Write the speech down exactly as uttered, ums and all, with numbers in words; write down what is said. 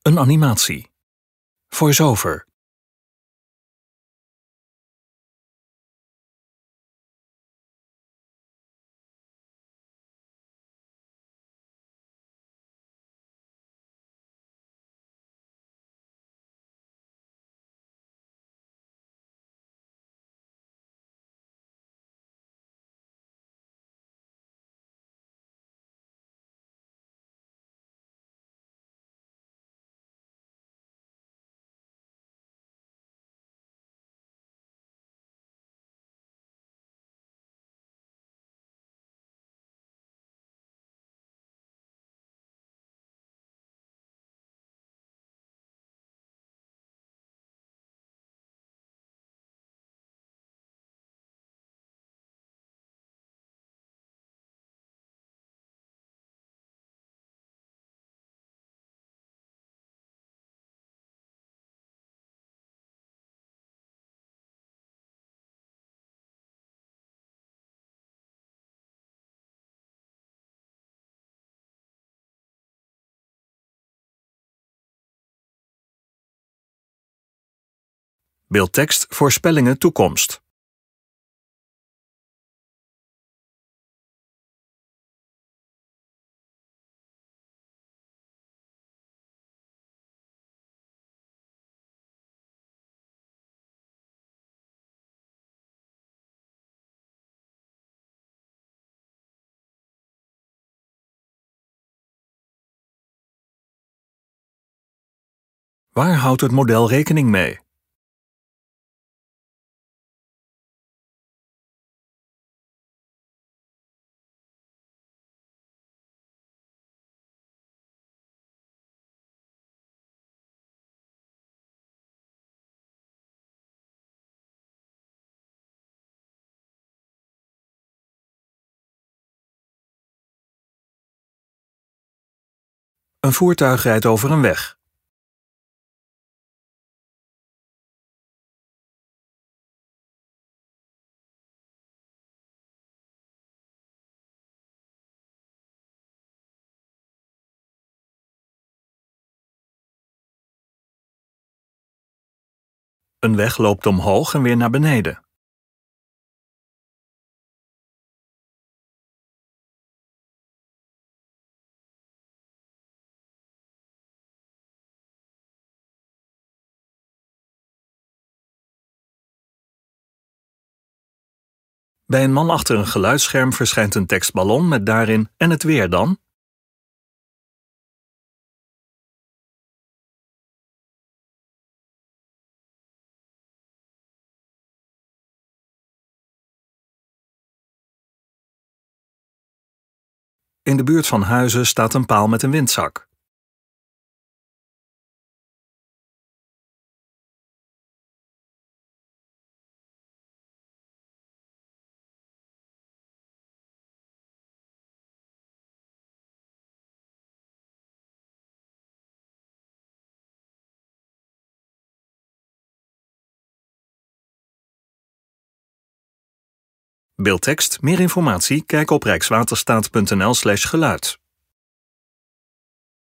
Een animatie. Voice-over. Beeldtekst voorspellingen toekomst. Waar houdt het model rekening mee? Een voertuig rijdt over een weg. Een weg loopt omhoog en weer naar beneden. Bij een man achter een geluidsscherm verschijnt een tekstballon met daarin en het weer dan? In de buurt van huizen staat een paal met een windzak. Beeldtekst, meer informatie, kijk op rijkswaterstaat punt n l slash geluid.